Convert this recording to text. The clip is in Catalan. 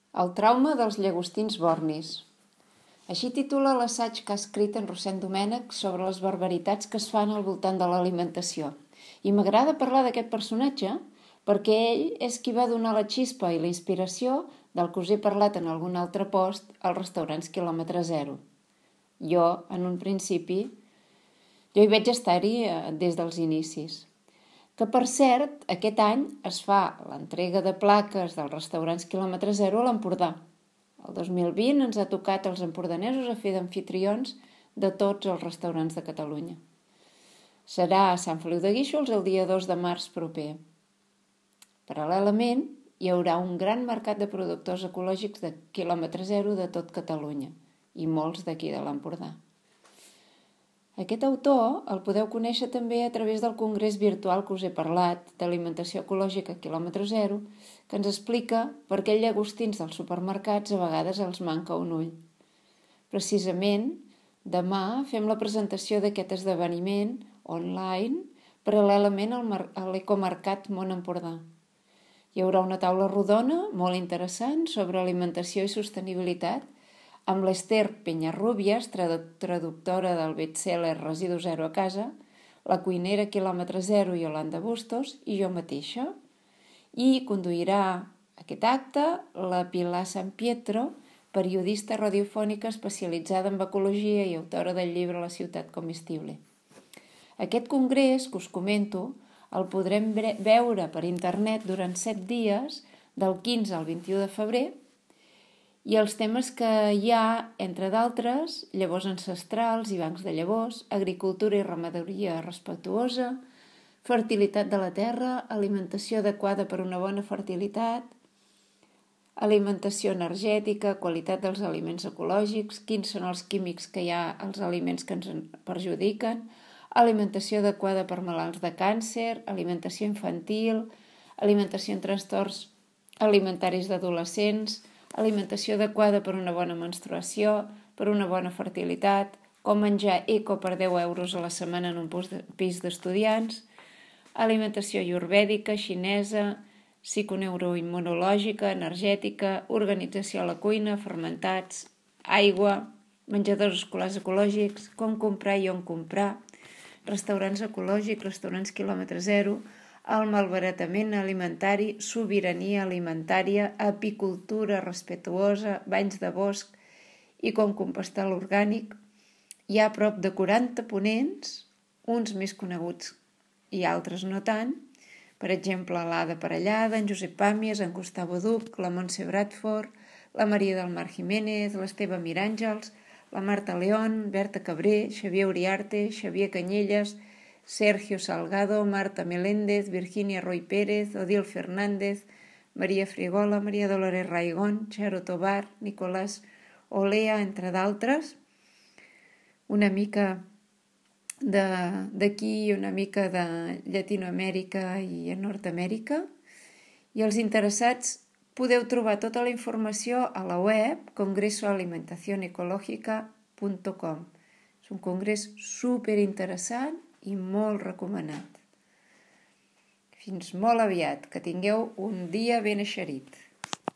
El trauma dels llagostins bornis. Així titula l'assaig que ha escrit en Rossend Domènech sobre les barbaritats que es fan al voltant de l'alimentació. I m'agrada parlar d'aquest personatge perquè ell és qui va donar la xispa i la inspiració del que us he parlat en algun altre post als restaurants quilòmetre zero. Jo, en un principi, hi vaig estar-hi des dels inicis. Que, per cert, aquest any es fa l'entrega de plaques dels restaurants quilòmetre zero a l'Empordà. El 2020 ens ha tocat als empordanesos a fer d'amfitrions de tots els restaurants de Catalunya. Serà a Sant Feliu de Guíxols el dia 2 de març proper. Paral·lelament, hi haurà un gran mercat de productors ecològics de quilòmetre zero de tot Catalunya i molts d'aquí de l'Empordà. Aquest autor el podeu conèixer també a través del congrés virtual que us he parlat d'alimentació ecològica quilòmetre zero, que ens explica per què els llagostins dels supermercats a vegades els manca un ull. Precisament, demà fem la presentació d'aquest esdeveniment online paral·lelament a l'Ecomercat Món Empordà. Hi haurà una taula rodona molt interessant sobre alimentació i sostenibilitat amb l'Ester Peñarrubias, traductora del best-seller Residu Zero a casa, la cuinera quilòmetre zero Yolanda Bustos i jo mateixa. I conduirà aquest acte la Pilar San Pietro, periodista radiofònica especialitzada en ecologia i autora del llibre La ciutat comestible. Aquest congrés que us comento el podrem veure per internet durant 7 dies, del 15 al 21 de febrer, i els temes que hi ha, entre d'altres, llavors ancestrals i bancs de llavors, agricultura i ramaderia respectuosa, fertilitat de la terra, alimentació adequada per una bona fertilitat, alimentació energètica, qualitat dels aliments ecològics, quins són els químics que hi ha als aliments que ens perjudiquen, alimentació adequada per malalts de càncer, alimentació infantil, alimentació en trastorns alimentaris d'adolescents, alimentació adequada per una bona menstruació, per una bona fertilitat, com menjar eco per 10 euros a la setmana en un pis d'estudiants, alimentació ayurvèdica, xinesa, psiconeuroimmunològica, energètica, organització a la cuina, fermentats, aigua, menjadors escolars ecològics, com comprar i on comprar, restaurants ecològics, restaurants quilòmetre zero, el malbaratament alimentari, sobirania alimentària, apicultura respectuosa, banys de bosc i com compostar l'orgànic. Hi ha prop de 40 ponents, uns més coneguts i altres no tant, per exemple l'Ada Parellada, en Josep Pàmies, en Gustavo Duc, la Montse Bradford, la Maria del Mar Jiménez, l'Esteve Miràngels, la Marta León, Berta Cabré, Xavier Uriarte, Xavier Canyelles, Sergio Salgado, Marta Meléndez, Virginia Roy Pérez, Odil Fernández, Maria Frigola, Maria Dolores Raigón, Charo Tobar, Nicolás Olea, entre d'altres. Una mica d'aquí i una mica de Llatinoamèrica i Nord-amèrica. I els interessats podeu trobar tota la informació a la web congresoalimentacionecológica.com. És un congrés superinteressant i molt recomanat. Fins molt aviat, que tingueu un dia ben eixerit.